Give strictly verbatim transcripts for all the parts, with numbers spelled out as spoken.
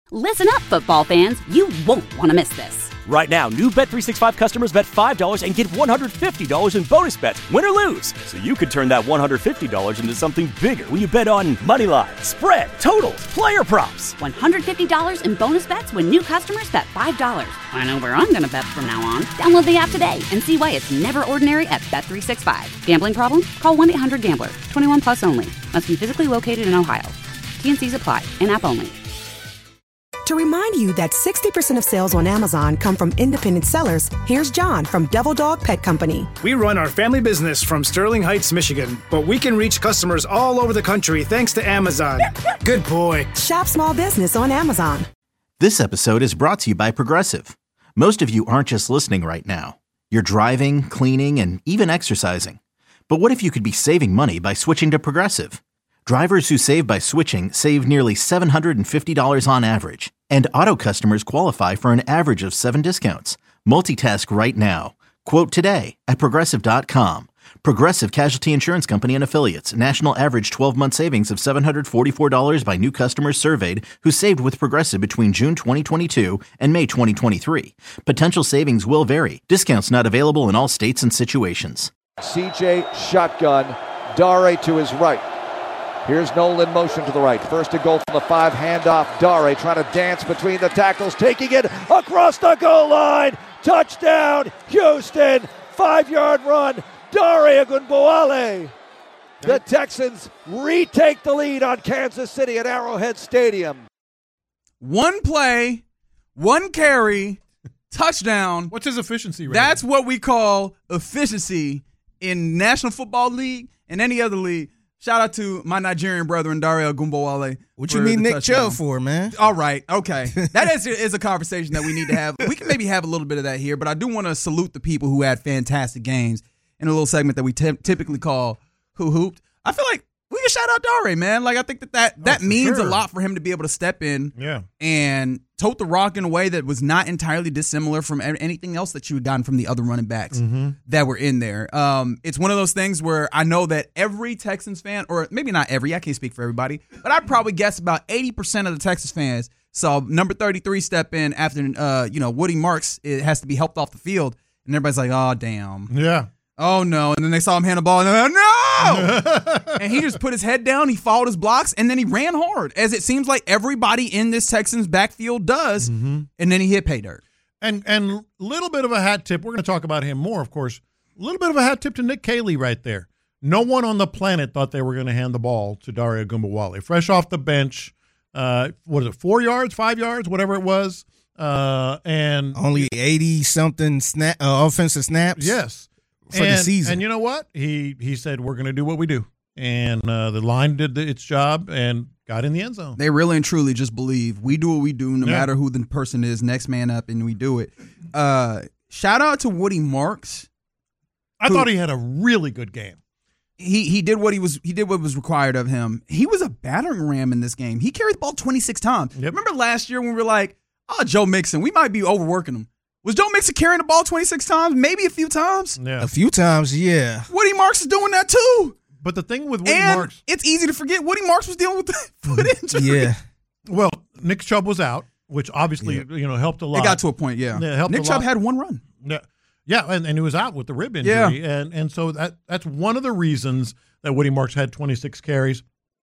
Listen up, football fans. You won't want to miss this. Right now, new Bet three sixty-five customers bet five dollars and get one hundred fifty dollars in bonus bets, win or lose. So you could turn that one hundred fifty dollars into something bigger when you bet on money line, spread, totals, player props. one hundred fifty dollars in bonus bets when new customers bet five dollars. I know where I'm going to bet from now on. Download the app today and see why it's never ordinary at Bet three sixty-five. Gambling problem? Call one eight hundred gambler. twenty-one plus only. Must be physically located in Ohio. T N Cs apply. In-app only. To remind you that sixty percent of sales on Amazon come from independent sellers, here's John from Devil Dog Pet Company. We run our family business from Sterling Heights, Michigan, but we can reach customers all over the country thanks to Amazon. Good boy. Shop small business on Amazon. This episode is brought to you by Progressive. Most of you aren't just listening right now. You're driving, cleaning, and even exercising. But what if you could be saving money by switching to Progressive? Drivers who save by switching save nearly seven hundred fifty dollars on average. And auto customers qualify for an average of seven discounts. Multitask right now. Quote today at Progressive dot com. Progressive Casualty Insurance Company and Affiliates. National average twelve-month savings of seven hundred forty-four dollars by new customers surveyed who saved with Progressive between June twenty twenty-two and May twenty twenty-three. Potential savings will vary. Discounts not available in all states and situations. C J shotgun. Dare to his right. Here's Nolan motion to the right. First to goal from the five, handoff. Dare trying to dance between the tackles, taking it across the goal line. Touchdown, Houston. Five-yard run. Dare Ogunbowale. The Texans retake the lead on Kansas City at Arrowhead Stadium. One play, one carry, touchdown. What's his efficiency rate? That's what we call efficiency in National Football League and any other league. Shout out to my Nigerian brethren, Dare Ogunbowale. What you need Nick Chubb for, man? All right, okay. That is, is a conversation that we need to have. We can maybe have a little bit of that here, but I do want to salute the people who had fantastic games in a little segment that we t- typically call Who Hooped. I feel like we can shout out Dare, man. Like, I think that that, that oh, means sure. a lot for him to be able to step in yeah. and tote the rock in a way that was not entirely dissimilar from anything else that you had gotten from the other running backs mm-hmm. that were in there. Um, it's one of those things where I know that every Texans fan, or maybe not every, I can't speak for everybody, but I'd probably guess about eighty percent of the Texas fans saw number thirty-three step in after, uh, you know, Woody Marks it has to be helped off the field, and everybody's like, oh, damn. Yeah. Oh, no. And then they saw him hand the ball, and they're like, no! And he just put his head down, he followed his blocks, and then he ran hard, as it seems like everybody in this Texans backfield does, mm-hmm. and then he hit pay dirt. And and a little bit of a hat tip. We're going to talk about him more, of course. A little bit of a hat tip to Nick Caley right there. No one on the planet thought they were going to hand the ball to Dare Ogunbowale. Fresh off the bench, uh, what is it, four yards, five yards, whatever it was. Uh, and Only eighty-something snap, uh, offensive snaps. Yes. For and, the season. And you know what? He he said, we're going to do what we do. And uh, the line did the, its job and got in the end zone. They really and truly just believe we do what we do no yeah. matter who the person is, next man up, and we do it. Uh, shout out to Woody Marks. I who, thought he had a really good game. He he did what he was he did what was required of him. He was a battering ram in this game. He carried the ball twenty-six times. Yep. Remember last year when we were like, oh, Joe Mixon, we might be overworking him. Was Joe Mixon carrying the ball twenty-six times? Maybe a few times? Yeah. A few times, yeah. Woody Marks is doing that too. But the thing with Woody and Marks. It's easy to forget Woody Marks was dealing with the foot injury. Yeah. Well, Nick Chubb was out, which obviously, yeah. you know, helped a lot. It got to a point, yeah. yeah helped Nick a Chubb lot. had one run. Yeah. Yeah, and, and he was out with the rib injury. Yeah. And and so that that's one of the reasons that Woody Marks had twenty-six carries.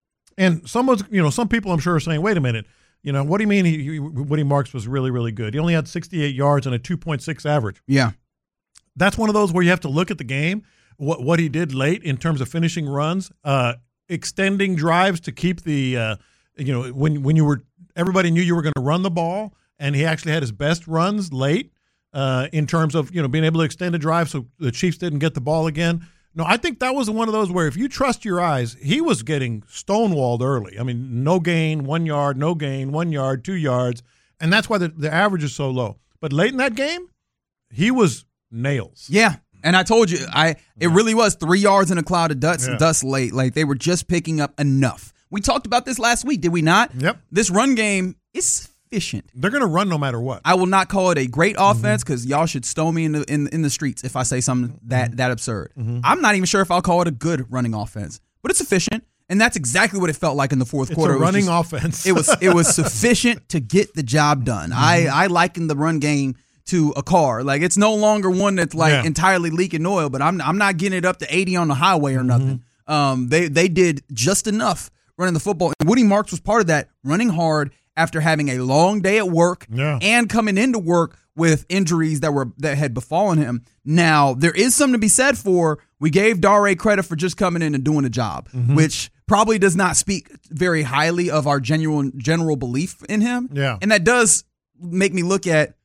And someone's, you know, some people I'm sure are saying, wait a minute. You know, what do you mean he, he, Woody Marks was really, really good? He only had sixty-eight yards and a two point six average. Yeah. That's one of those where you have to look at the game, what what he did late in terms of finishing runs, uh, extending drives to keep the, uh, you know, when, when you were, everybody knew you were going to run the ball, and he actually had his best runs late uh, in terms of, you know, being able to extend a drive so the Chiefs didn't get the ball again. No, I think that was one of those where if you trust your eyes, he was getting stonewalled early. I mean, no gain, one yard, no gain, one yard, two yards, and that's why the, the average is so low. But late in that game, he was nails. Yeah, and I told you, I it really was three yards in a cloud of dust, Yeah. dust late. Like, they were just picking up enough. We talked about this last week, did we not? Yep. This run game is efficient. They're going to run no matter what. I will not call it a great offense because y'all should stone me in the in, in the streets if I say something that that absurd. Mm-hmm. I'm not even sure if I'll call it a good running offense, but it's efficient. And that's exactly what it felt like in the fourth it's quarter. A it was running just, offense. it was it was sufficient to get the job done. Mm-hmm. I, I liken the run game to a car. Like, it's no longer one that's like yeah. entirely leaking oil, but I'm I'm not getting it up to eighty on the highway or nothing. Mm-hmm. Um, they they did just enough running the football. And Woody Marks was part of that, running hard after having a long day at work yeah. and coming into work with injuries that were that had befallen him. Now, there is something to be said for, we gave Dare credit for just coming in and doing a job, mm-hmm. which probably does not speak very highly of our genuine general belief in him. Yeah. And that does make me look at,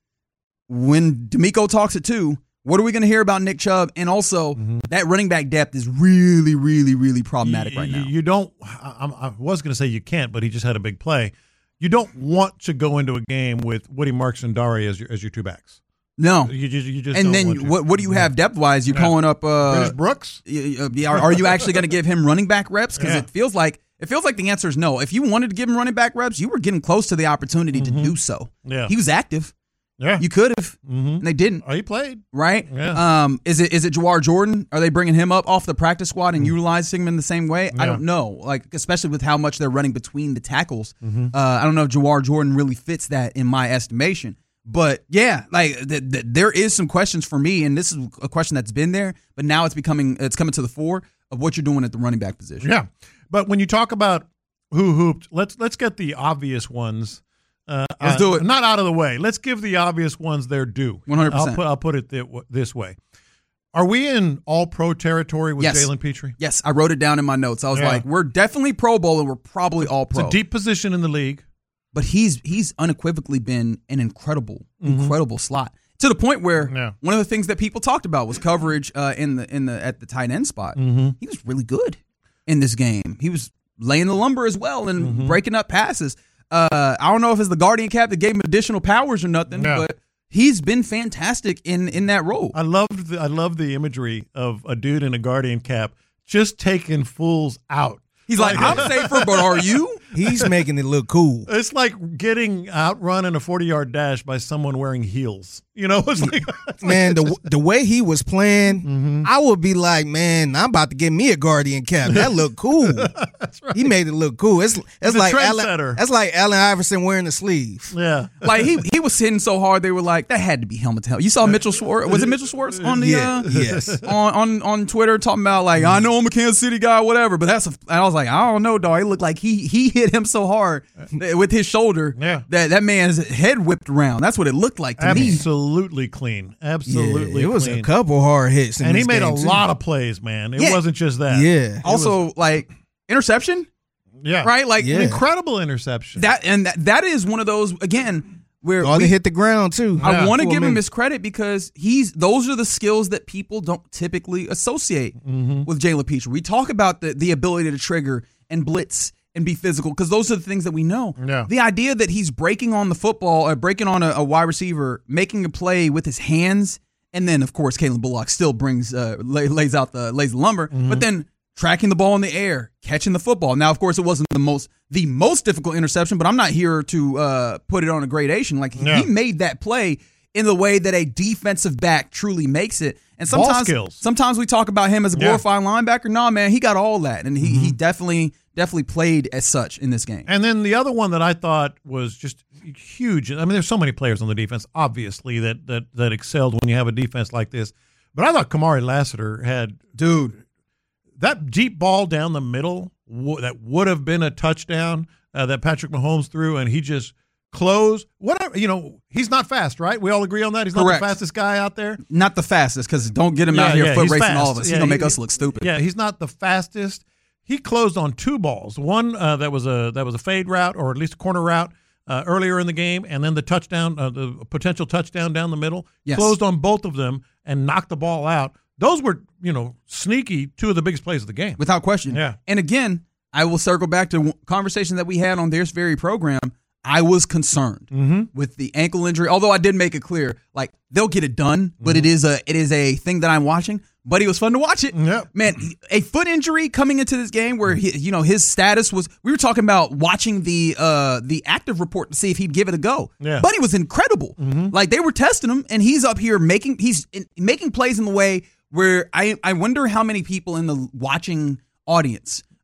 when D'Amico talks it too, what are we going to hear about Nick Chubb? And also, mm-hmm. that running back depth is really, really, really problematic you, right now. You don't, I, I was going to say you can't, but he just had a big play. You don't want to go into a game with Woody Marks and Dare as your as your two backs. No, you just you just. And don't then want to. what what do you have depth wise? You're yeah. calling up uh, Curtis Brooks. Uh, are, are you actually going to give him running back reps? Because yeah. it feels like it feels like the answer is no. If you wanted to give him running back reps, you were getting close to the opportunity mm-hmm. to do so. Yeah, he was active. Yeah, you could have, mm-hmm. and they didn't. Oh, he played, right? Yeah. Um, is it is it Jawar Jordan? Are they bringing him up off the practice squad and mm-hmm. utilizing him in the same way? Yeah. I don't know. Like, especially with how much they're running between the tackles, mm-hmm. uh, I don't know if Jawar Jordan really fits that in my estimation. But yeah, like th- th- there is some questions for me, and this is a question that's been there, but now it's becoming it's coming to the fore of what you're doing at the running back position. Yeah, but when you talk about who hooped, let's let's get the obvious ones. Uh, Let's do it. Uh, not out of the way. Let's give the obvious ones their due. one hundred percent. I'll put, I'll put it th- this way. Are we in all-pro territory with yes. Jalen Petrie? Yes, I wrote it down in my notes. I was yeah. like, we're definitely Pro Bowl, and we're probably all-pro. It's a deep position in the league. But he's he's unequivocally been an incredible, mm-hmm. incredible slot. To the point where yeah. one of the things that people talked about was coverage uh, in the in the at the tight end spot. Mm-hmm. He was really good in this game. He was laying the lumber as well and mm-hmm. breaking up passes. Uh, I don't know if it's the Guardian cap that gave him additional powers or nothing, yeah. but he's been fantastic in, in that role. I loved the, I love the imagery of a dude in a Guardian cap just taking fools out. He's like, I'm safer, but are you? He's making it look cool. It's like getting outrun in a forty-yard dash by someone wearing heels. You know, it's like it's man, like, the the way he was playing, mm-hmm. I would be like, man, I'm about to get me a Guardian cap. That looked cool. That's right. He made it look cool. It's it's He's like a Allen, trendsetter. that's like Allen Iverson wearing the sleeve. Yeah, like he he was hitting so hard they were like, that had to be helmet to helmet. You saw Mitchell Schwartz? Was it Mitchell Schwartz on the yeah, uh, yes on, on on Twitter talking about like, I know I'm a Kansas City guy, whatever, but that's a, and I was like, I don't know, dog. It looked like he he hit him so hard with his shoulder yeah. that that man's head whipped around. That's what it looked like to Absolutely me. Absolutely clean. Absolutely, yeah, it was clean. a couple hard hits, in and he this made game a too. lot of plays, man. It Yeah. wasn't just that. Yeah. Also, was, like interception, yeah, right? Like Yeah. an incredible interception. that, and that, that is one of those again where Oh, we, they hit the ground too. I Yeah. want to For a give him minute. his credit because he's those are the skills that people don't typically associate mm-hmm. with Jalen Petrie. We talk about the the ability to trigger and blitz and be physical because those are the things that we know. Yeah. The idea that he's breaking on the football, or breaking on a, a wide receiver, making a play with his hands, and then of course Kalen Bullock still brings uh, lay, lays out the lays the lumber, Mm-hmm. but then tracking the ball in the air, catching the football. Now, of course, it wasn't the most the most difficult interception, but I'm not here to uh, put it on a gradation. Like Yeah. he made that play in the way that a defensive back truly makes it. And Ball sometimes, skills. sometimes we talk about him as a Yeah. glorified linebacker. Nah, man, he got all that, and he Mm-hmm. he definitely definitely played as such in this game. And then the other one that I thought was just huge. I mean, there's so many players on the defense, obviously, that that that excelled when you have a defense like this. But I thought Kamari Lassiter had, dude, that deep ball down the middle w- that would have been a touchdown uh, that Patrick Mahomes threw, and he just closed. Whatever, you know, he's not fast, right? We all agree on that. He's not Correct. the fastest guy out there. Not the fastest, because don't get him out Yeah, here yeah, foot he's racing fast. all of us. He's Yeah, gonna make he- us look stupid. Yeah, he's not the fastest. He closed on two balls. One uh, that was a that was a fade route, or at least a corner route uh, earlier in the game, and then the touchdown, uh, the potential touchdown down the middle. Yes. Closed on both of them and knocked the ball out. Those were, you know, sneaky, two of the biggest plays of the game. Without question. Yeah. And again, I will circle back to conversation that we had on this very program. I was concerned Mm-hmm. with the ankle injury, although I did make it clear, like they'll get it done, but Mm-hmm. it is a it is a thing that I'm watching. But it was fun to watch it. Yep. Man, a foot injury coming into this game where he, you know, his status was. We were talking about watching the uh, the active report to see if he'd give it a go. Yeah. But he was incredible. Mm-hmm. Like they were testing him, and he's up here making he's in, making plays in the way where I I wonder how many people in the watching audience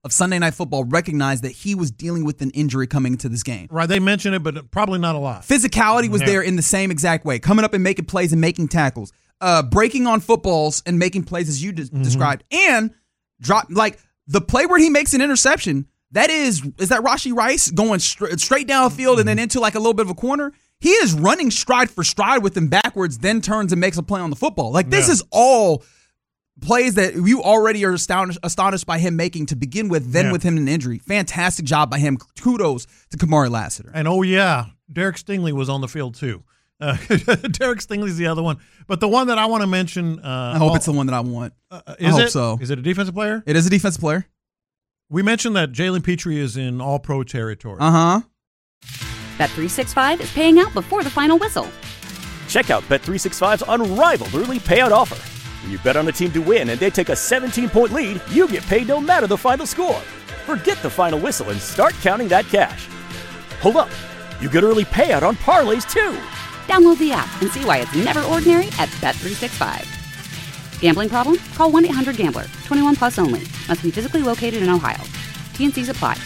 of Sunday Night Football recognized that he was dealing with an injury coming into this game. Right, they mentioned it, but probably not a lot. Physicality was Yeah. there in the same exact way, coming up and making plays and making tackles, uh, breaking on footballs and making plays as you de- Mm-hmm. described, and drop like the play where he makes an interception. That is, is that Rashee Rice going stra- straight downfield and then into like a little bit of a corner? He is running stride for stride with him backwards, then turns and makes a play on the football. Like this Yeah. is all plays that you already are astonished, astonished by him making to begin with, then Yeah. with him in an injury. Fantastic job by him. Kudos to Kamari Lassiter. And oh yeah, Derek Stingley was on the field too. Uh, Derek Stingley's the other one, but the one that I want to mention. Uh, I hope oh, it's the one that I want. uh, I is hope it? so. Is it a defensive player? It is a defensive player. We mentioned that Jalen Petrie is in All-Pro territory. Uh huh. Bet three sixty-five is paying out before the final whistle. Check out Bet three sixty-five's unrivaled early payout offer. When you bet on a team to win and they take a seventeen-point lead, you get paid no matter the final score. Forget the final whistle and start counting that cash. Hold up. You get early payout on parlays too. Download the app and see why it's never ordinary at Bet three sixty-five. Gambling problem? Call one eight hundred gambler. twenty-one plus only. Must be physically located in Ohio. T and C's apply.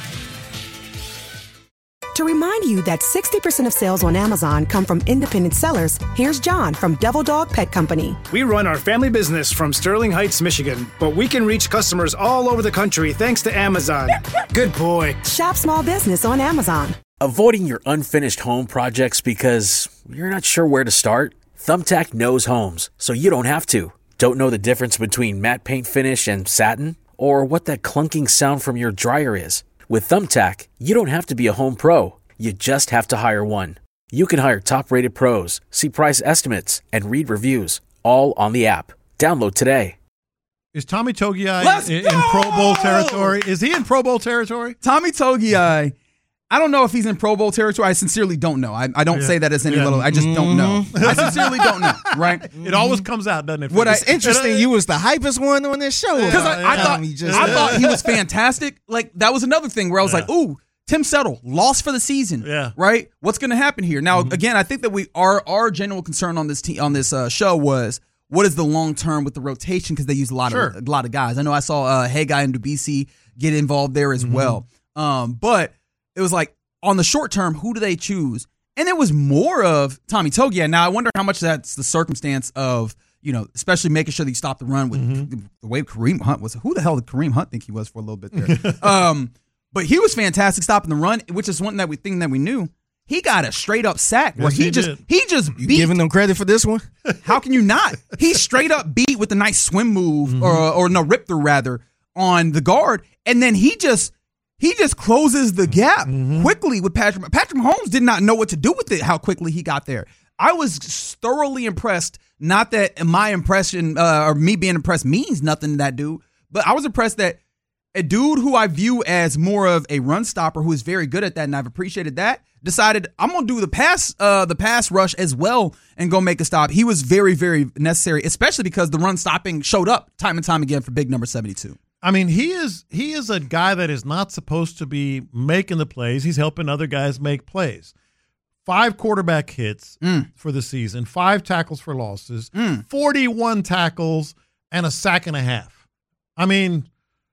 To remind you that sixty percent of sales on Amazon come from independent sellers, here's John from Devil Dog Pet Company. We run our family business from Sterling Heights, Michigan, but we can reach customers all over the country thanks to Amazon. Good boy. Shop small business on Amazon. Avoiding your unfinished home projects because you're not sure where to start? Thumbtack knows homes, so you don't have to. Don't know the difference between matte paint finish and satin? Or what that clunking sound from your dryer is? With Thumbtack, you don't have to be a home pro. You just have to hire one. You can hire top-rated pros, see price estimates, and read reviews, all on the app. Download today. Is Tommy Togiai Let's in, in go! Pro Bowl territory? Is he in Pro Bowl territory? Tommy Togiai. I don't know if he's in Pro Bowl territory. I sincerely don't know. I, I don't Yeah. say that as any Yeah. little. I just don't know. I sincerely don't know. Right? It always comes out, doesn't it? What I- It's interesting. You was the hypest one on this show. Because I, I Um, thought you just- I thought he was fantastic. Like that was another thing where I was like, "Ooh, Tim Settle lost for the season." Yeah. Right. What's going to happen here? Now, again, I think that we our our general concern on this te- on this uh, show was what is the long term with the rotation because they use a lot Sure. of a lot of guys. I know I saw uh, Haggai and Dubisi get involved there as well. Um, but it was like on the short term, who do they choose? And it was more of Tommy Togiai. Now I wonder how much that's the circumstance of. You know, especially making sure that you stop the run with Mm-hmm. the way Kareem Hunt was. Who the hell did Kareem Hunt think he was for a little bit there? um, but he was fantastic stopping the run, which is one that we think that we knew. He got a straight up sack where Yes, he, he just did. he just You beat. giving them credit for this one? How can you not? He straight up beat with a nice swim move Mm-hmm. or or no rip through rather on the guard, and then he just he just closes the gap Mm-hmm. quickly with Patrick. Patrick Mahomes did not know what to do with it. How quickly he got there. I was thoroughly impressed. Not that my impression uh, or me being impressed means nothing to that dude, but I was impressed that a dude who I view as more of a run stopper who is very good at that, and I've appreciated that, decided I'm gonna do the pass, uh, the pass rush as well and go make a stop. He was very, very necessary, especially because the run stopping showed up time and time again for big number seventy-two. I mean, he is he is a guy that is not supposed to be making the plays. He's helping other guys make plays. Five quarterback hits Mm. for the season, five tackles for losses, Mm. forty-one tackles, and a sack and a half. I mean,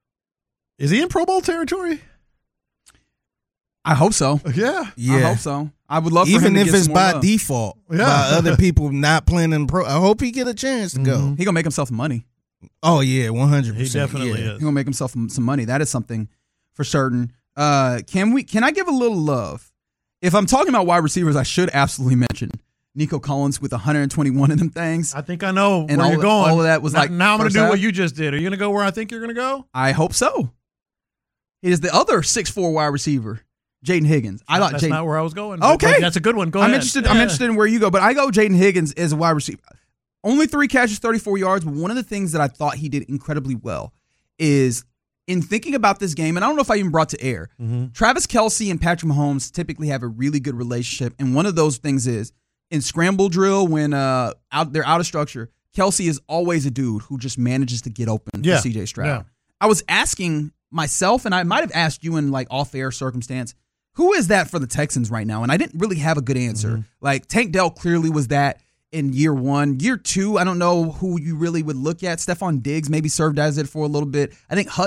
is he in Pro Bowl territory? I hope so. Yeah. Yeah. I hope so. I would love for him Even to if get it's some more by love. default, Yeah. by other people not playing in pro. I hope he get a chance to go. He gonna make himself money. Oh yeah, one hundred He percent. definitely yeah. is. He gonna make himself some some money. That is something for certain. Uh, can we? Can I give a little love? If I'm talking about wide receivers, I should absolutely mention Nico Collins with one hundred twenty-one of them things. I think I know And where all you're the- going. all of that was now, like now I'm going to first do half? what you just did. Are you going to go where I think you're going to go? I hope so. He is the other six four wide receiver, Jaden Higgins. I thought That's Jaden. not where I was going. but- Okay. but that's a good one. Go I'm ahead. interested. I'm Yeah. interested in where you go, but I go Jaden Higgins as a wide receiver. Only three catches, thirty-four yards. But one of the things that I thought he did incredibly well is in thinking about this game, and I don't know if I even brought to air. Mm-hmm. Travis Kelce and Patrick Mahomes typically have a really good relationship, and one of those things is in scramble drill when uh out they're out of structure. Kelce is always a dude who just manages to get open Yeah. for C J Stroud. Yeah. I was asking myself, and I might have asked you in like off-air circumstance, who is that for the Texans right now? And I didn't really have a good answer. Mm-hmm. Like Tank Dell clearly was that in year one. Year two, I don't know who you really would look at. Stephon Diggs maybe served as it for a little bit. I think Hutch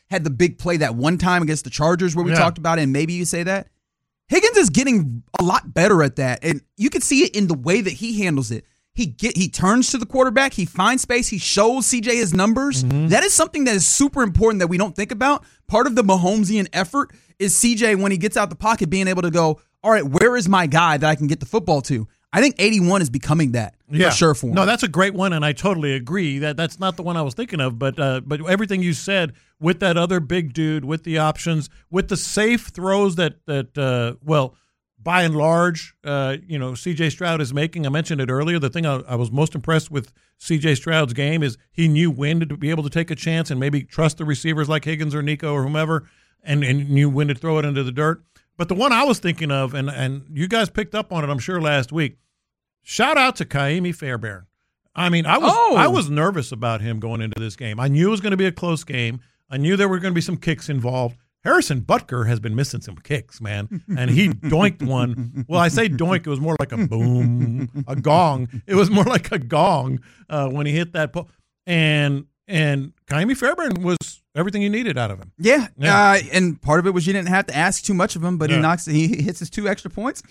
had the big play that one time against the Chargers where we Yeah. talked about it, and maybe you say that. Higgins is getting a lot better at that, and you can see it in the way that he handles it. He get he turns to the quarterback, he finds space, he shows C J his numbers. Mm-hmm. That is something that is super important that we don't think about. Part of the Mahomesian effort is C J, when he gets out the pocket, being able to go, all right, where is my guy that I can get the football to? I think eighty-one is becoming that Yeah. for sure for him. No, that's a great one, and I totally agree. That that's not the one I was thinking of, but uh, but everything you said with that other big dude, with the options, with the safe throws that that uh, well, by and large, uh, you know, C J Stroud is making. I mentioned it earlier. The thing I, I was most impressed with C J Stroud's game is he knew when to be able to take a chance and maybe trust the receivers like Higgins or Nico or whomever, and, and knew when to throw it into the dirt. But the one I was thinking of, and, and you guys picked up on it, I'm sure, last week, shout out to Kaimi Fairbairn. I mean, I was Oh. I was nervous about him going into this game. I knew it was going to be a close game. I knew there were going to be some kicks involved. Harrison Butker has been missing some kicks, man, and he doinked one. Well, I say doink, it was more like a boom, a gong. It was more like a gong uh, when he hit that. Po- and and Kaimi Fairbairn was everything you needed out of him. Yeah, Yeah. Uh, and part of it was you didn't have to ask too much of him, but he Yeah. knocks, he hits his two extra points,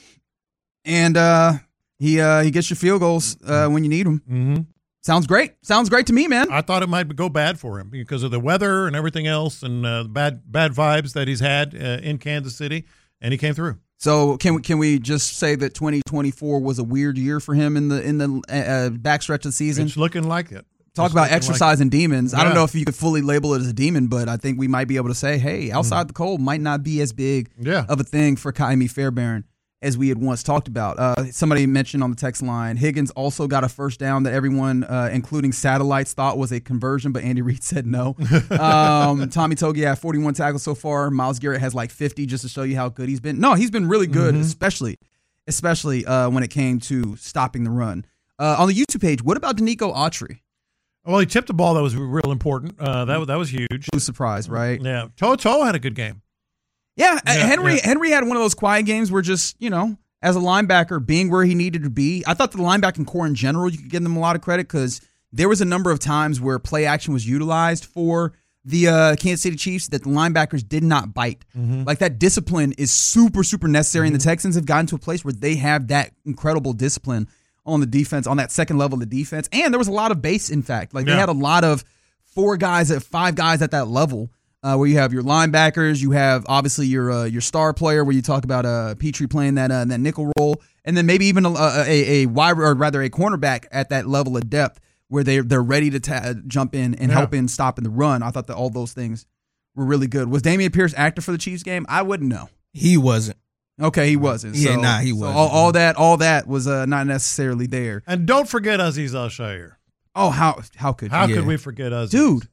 and uh, he uh, he gets your field goals uh, when you need them. Mm-hmm. Sounds great. Sounds great to me, man. I thought it might go bad for him because of the weather and everything else, and uh, bad bad vibes that he's had uh, in Kansas City, and he came through. So can we can we just say that twenty twenty-four was a weird year for him in the in the uh, backstretch of the season? It's looking like it. Talk It's about looking exercising like demons. I don't Yeah. know if you could fully label it as a demon, but I think we might be able to say, hey, outside the cold might not be as big Yeah. of a thing for Kaimi Fairbairn as we had once talked about. Uh, somebody mentioned on the text line, Higgins also got a first down that everyone, uh, including satellites, thought was a conversion, but Andy Reid said no. um, Tommy Togi had forty-one tackles so far. Myles Garrett has like fifty, just to show you how good he's been. No, he's been really good, Mm-hmm. especially especially uh, when it came to stopping the run. Uh, on the YouTube page, what about Danico Autry? Well, he tipped a ball that was real important. Uh, that that was huge. Who's surprised, right? Yeah, Toto had a good game. Yeah, uh, Yeah, Henry yeah. Henry had one of those quiet games where just, you know, as a linebacker, being where he needed to be. I thought the linebacking core in general, you could give them a lot of credit because there was a number of times where play action was utilized for the uh, Kansas City Chiefs that the linebackers did not bite. Mm-hmm. Like that discipline is super, super necessary, and the Texans have gotten to a place where they have that incredible discipline on the defense, on that second level of defense. And there was a lot of base, in fact. Like they Yeah. had a lot of four guys, at five guys at that level. Uh, where you have your linebackers, you have obviously your uh, your star player, where you talk about uh, Petrie playing that uh, that nickel role, and then maybe even a, a, a wide or rather a cornerback at that level of depth where they they're ready to ta- jump in and Yeah. help in stopping the run. I thought that all those things were really good. Was Dameon Pierce active for the Chiefs game? I wouldn't know. He wasn't. Okay, he wasn't. Yeah, so, nah, he so wasn't. all, all that all that was uh, not necessarily there. And don't forget Aziz Al-Shaair. Oh, how how could How you? could we forget Aziz? Dude,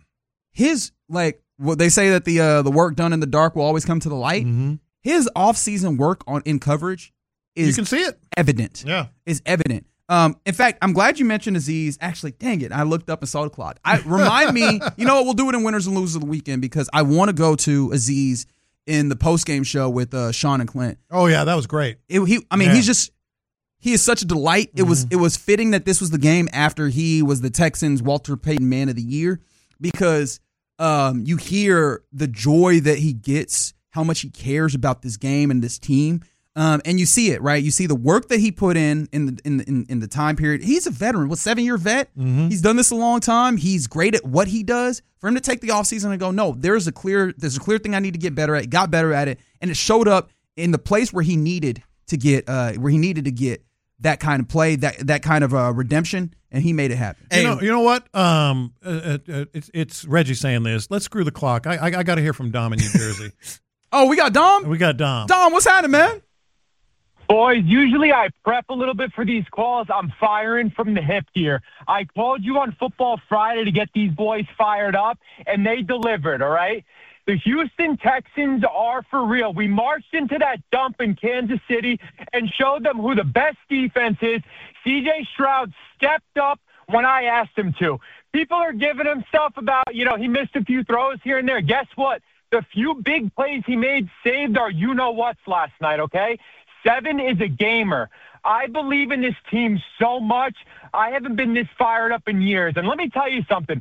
his like what they say that the uh, the work done in the dark will always come to the light. Mm-hmm. His offseason work on in coverage is You can see it. evident. Yeah. Is evident. Um, in fact, I'm glad you mentioned Aziz. Actually, dang it, I looked up and saw the clock. I remind me, you know what? We'll do it in winners and losers of the weekend because I want to go to Aziz in the post game show with uh, Sean and Clint. Oh yeah, that was great. It, he, I mean, Yeah. he's just he is such a delight. It was it was fitting that this was the game after he was the Texans' Walter Payton Man of the Year because um, you hear the joy that he gets, how much he cares about this game and this team. Um, and you see it, right? You see the work that he put in in the in in, in the time period. He's a veteran, what seven year vet. Mm-hmm. He's done this a long time. He's great at what he does. For him to take the offseason and go, no, there's a clear there's a clear thing I need to get better at. He got better at it, and it showed up in the place where he needed to get uh, where he needed to get that kind of play, that that kind of uh, redemption, and he made it happen. You know, you know what? Um, uh, uh, uh, it's it's Reggie saying this. Let's screw the clock. I I, I got to hear from Dom in New Jersey. Oh, we got Dom. We got Dom. Dom, what's happening, man? Boys, usually I prep a little bit for these calls. I'm firing from the hip here. I called you on Football Friday to get these boys fired up, and they delivered, all right? The Houston Texans are for real. We marched into that dump in Kansas City and showed them who the best defense is. C J Stroud stepped up when I asked him to. People are giving him stuff about, you know, he missed a few throws here and there. Guess what? The few big plays he made saved our you-know-whats last night, okay? Seven is a gamer. I believe in this team so much. I haven't been this fired up in years. And let me tell you something.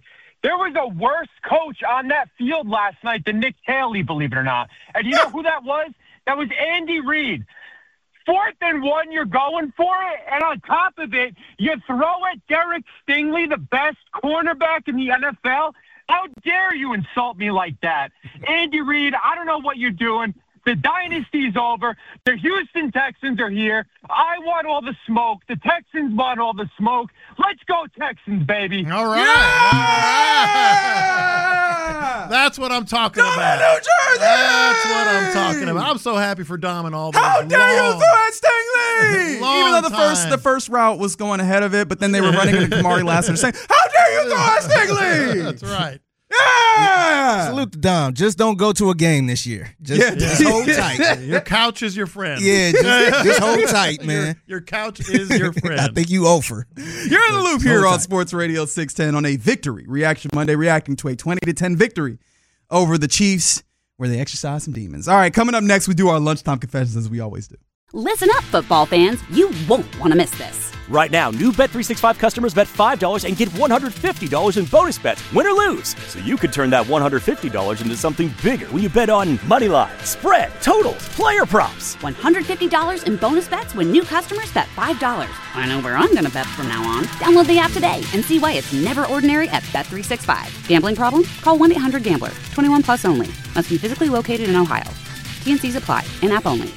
There was a worse coach on that field last night than Nick Haley, believe it or not. And you know who that was? That was Andy Reid. Fourth and one, you're going for it, and on top of it, you throw at Derek Stingley, the best cornerback in the N F L. How dare you insult me like that? Andy Reid, I don't know what you're doing. The dynasty's over. The Houston Texans are here. I want all the smoke. The Texans want all the smoke. Let's go Texans, baby. All right. Yeah! That's what I'm talking Dom about. in New Jersey! That's what I'm talking about. I'm so happy for Dom and all those. How dare long, you throw at Stingley? long Even though the first time. the first route was going ahead of it, but then they were running into Kamari last and saying, "How dare you throw at Stingley?" That's right. Yeah! Salute to Dom. Just don't go to a game this year. Just, Yeah. just hold tight. Your couch is your friend. Yeah, just, just hold tight, man. Your, your couch is your friend. I think you offer. You're in the loop here Hold on tight. Sports Radio six ten on a victory reaction Monday, reacting to a twenty to ten victory over the Chiefs, where they exercise some demons. All right, coming up next, we do our lunchtime confessions as we always do. Listen up, football fans. You won't want to miss this. Right now, new Bet three sixty-five customers bet five dollars and get one hundred fifty dollars in bonus bets, win or lose. So you could turn that one hundred fifty dollars into something bigger when you bet on money line, spread, totals, player props. one hundred fifty dollars in bonus bets when new customers bet five dollars. I know where I'm going to bet from now on. Download the app today and see why it's never ordinary at Bet three sixty-five. Gambling problem? Call one eight hundred gambler. twenty-one plus only. Must be physically located in Ohio. T N Cs apply. In-app only.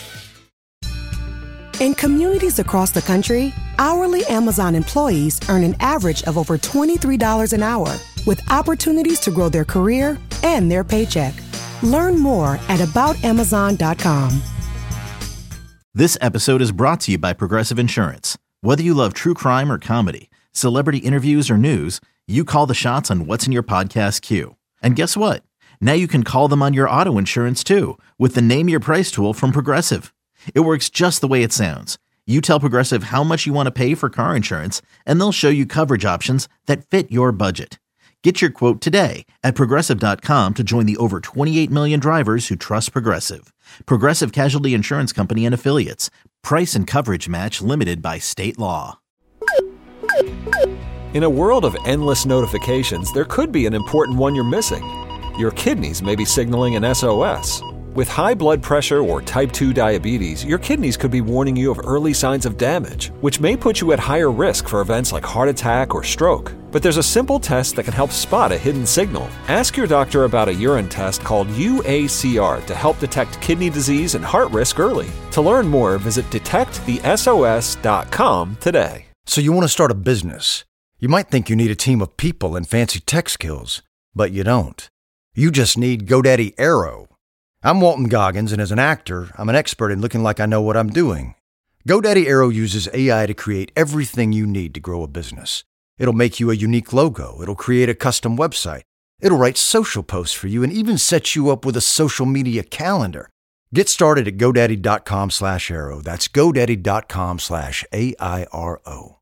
In communities across the country, hourly Amazon employees earn an average of over twenty-three dollars an hour, with opportunities to grow their career and their paycheck. Learn more at about amazon dot com. This episode is brought to you by Progressive Insurance. Whether you love true crime or comedy, celebrity interviews or news, you call the shots on what's in your podcast queue. And guess what? Now you can call them on your auto insurance too, with the Name Your Price tool from Progressive. It works just the way it sounds. You tell Progressive how much you want to pay for car insurance, and they'll show you coverage options that fit your budget. Get your quote today at Progressive dot com to join the over twenty-eight million drivers who trust Progressive. Progressive Casualty Insurance Company and Affiliates. Price and coverage match limited by state law. In a world of endless notifications, there could be an important one you're missing. Your kidneys may be signaling an S O S. With high blood pressure or type two diabetes, your kidneys could be warning you of early signs of damage, which may put you at higher risk for events like heart attack or stroke. But there's a simple test that can help spot a hidden signal. Ask your doctor about a urine test called U A C R to help detect kidney disease and heart risk early. To learn more, visit detect the S O S dot com today. So you want to start a business. You might think you need a team of people and fancy tech skills, but you don't. You just need GoDaddy Aero. I'm Walton Goggins, and as an actor, I'm an expert in looking like I know what I'm doing. GoDaddy Aero uses A I to create everything you need to grow a business. It'll make you a unique logo. It'll create a custom website. It'll write social posts for you and even set you up with a social media calendar. Get started at GoDaddy dot com slash Aero. That's GoDaddy dot com slash A I R O.